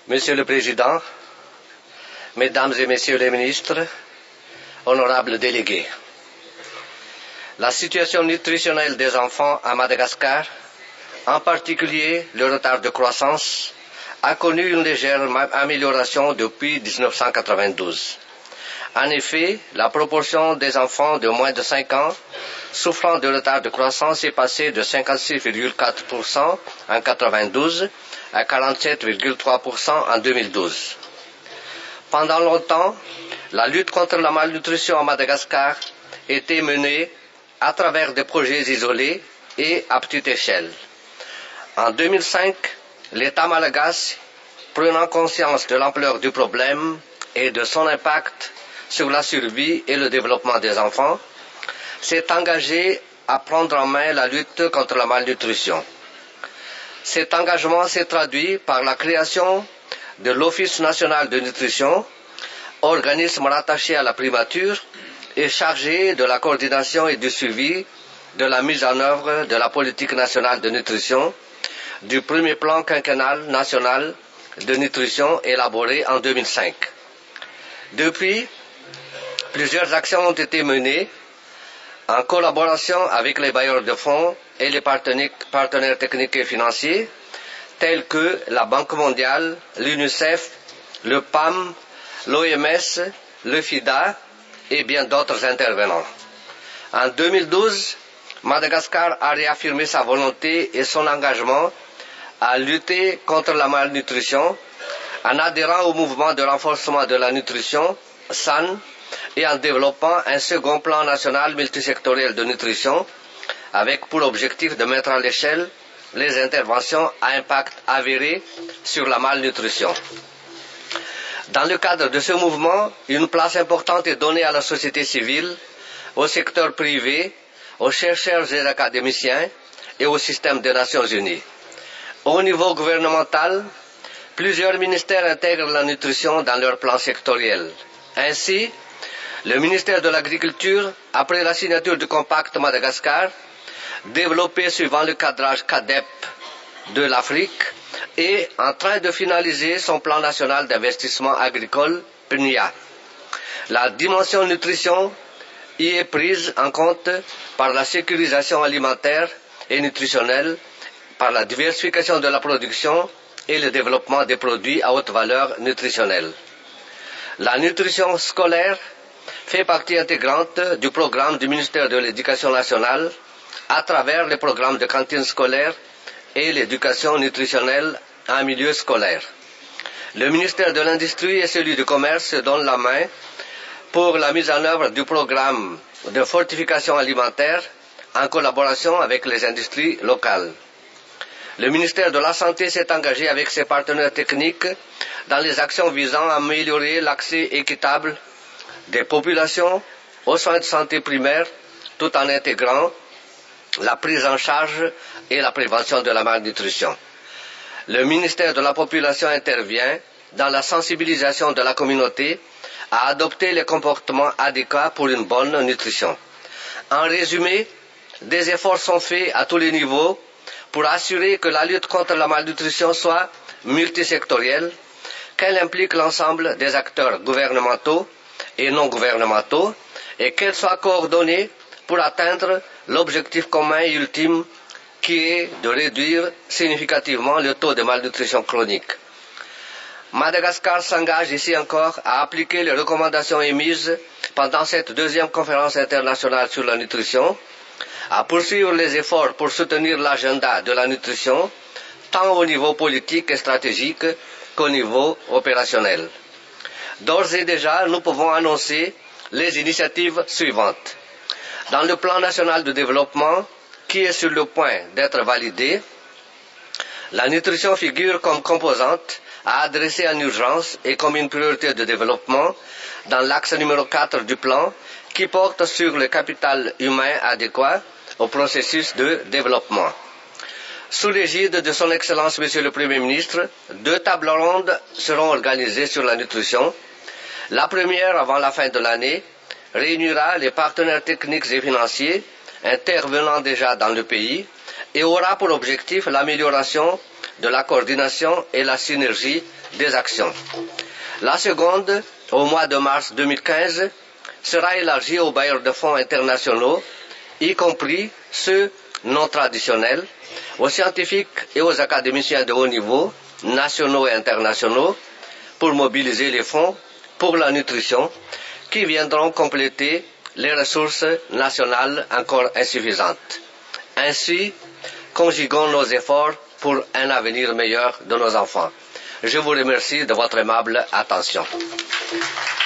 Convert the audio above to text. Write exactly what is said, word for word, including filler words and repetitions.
Monsieur le Président, Mesdames et Messieurs les ministres, honorables délégués, la situation nutritionnelle des enfants à Madagascar, en particulier le retard de croissance, a connu une légère amélioration depuis mille neuf cent quatre-vingt-douze. En effet, la proportion des enfants de moins de cinq ans souffrant de retard de croissance est passée de cinquante-six virgule quatre pour cent en mille neuf cent quatre-vingt-douze à quarante-sept virgule trois pour cent en deux mille douze. Pendant longtemps, la lutte contre la malnutrition à Madagascar était menée à travers des projets isolés et à petite échelle. En deux mille cinq, l'État malagasy, prenant conscience de l'ampleur du problème et de son impact sur la survie et le développement des enfants, s'est engagé à prendre en main la lutte contre la malnutrition. Cet engagement s'est traduit par la création de l'Office national de nutrition, organisme rattaché à la primature et chargé de la coordination et du suivi de la mise en œuvre de la politique nationale de nutrition du premier plan quinquennal national de nutrition élaboré en deux mille cinq. Depuis, plusieurs actions ont été menées en collaboration avec les bailleurs de fonds et les partenaires techniques et financiers, tels que la Banque mondiale, l'UNICEF, le P A M, l'O M S, le FIDA et bien d'autres intervenants. En deux mille douze, Madagascar a réaffirmé sa volonté et son engagement à lutter contre la malnutrition en adhérant au mouvement de renforcement de la nutrition, S A N, et en développant un second plan national multisectoriel de nutrition avec pour objectif de mettre à l'échelle les interventions à impact avéré sur la malnutrition. Dans le cadre de ce mouvement, une place importante est donnée à la société civile, au secteur privé, aux chercheurs et académiciens et au système des Nations Unies. Au niveau gouvernemental, plusieurs ministères intègrent la nutrition dans leur plan sectoriel. Ainsi, le ministère de l'Agriculture, après la signature du Compact Madagascar, développé suivant le cadrage CADEP de l'Afrique, est en train de finaliser son plan national d'investissement agricole, P N I A. La dimension nutrition y est prise en compte par la sécurisation alimentaire et nutritionnelle, par la diversification de la production et le développement des produits à haute valeur nutritionnelle. La nutrition scolaire fait partie intégrante du programme du ministère de l'Éducation nationale à travers les programmes de cantine scolaire et l'éducation nutritionnelle en milieu scolaire. Le ministère de l'Industrie et celui du Commerce se donnent la main pour la mise en œuvre du programme de fortification alimentaire en collaboration avec les industries locales. Le ministère de la Santé s'est engagé avec ses partenaires techniques dans les actions visant à améliorer l'accès équitable des populations aux soins de santé primaires tout en intégrant la prise en charge et la prévention de la malnutrition. Le ministère de la Population intervient dans la sensibilisation de la communauté à adopter les comportements adéquats pour une bonne nutrition. En résumé, des efforts sont faits à tous les niveaux pour assurer que la lutte contre la malnutrition soit multisectorielle, qu'elle implique l'ensemble des acteurs gouvernementaux et non gouvernementaux et qu'elle soit coordonnée pour atteindre l'objectif commun et ultime qui est de réduire significativement le taux de malnutrition chronique. Madagascar s'engage ici encore à appliquer les recommandations émises pendant cette deuxième conférence internationale sur la nutrition, à poursuivre les efforts pour soutenir l'agenda de la nutrition, tant au niveau politique et stratégique qu'au niveau opérationnel. D'ores et déjà, nous pouvons annoncer les initiatives suivantes. Dans le plan national de développement, qui est sur le point d'être validé, la nutrition figure comme composante à adresser en urgence et comme une priorité de développement dans l'axe numéro quatre du plan, qui porte sur le capital humain adéquat au processus de développement. Sous l'égide de son Excellence Monsieur le Premier ministre, deux tables rondes seront organisées sur la nutrition. La première, avant la fin de l'année, réunira les partenaires techniques et financiers intervenant déjà dans le pays et aura pour objectif l'amélioration de la coordination et la synergie des actions. La seconde, au mois de mars deux mille quinze, sera élargie aux bailleurs de fonds internationaux, y compris ceux non traditionnels, aux scientifiques et aux académiciens de haut niveau, nationaux et internationaux, pour mobiliser les fonds pour la nutrition qui viendront compléter les ressources nationales encore insuffisantes. Ainsi, conjuguons nos efforts pour un avenir meilleur de nos enfants. Je vous remercie de votre aimable attention.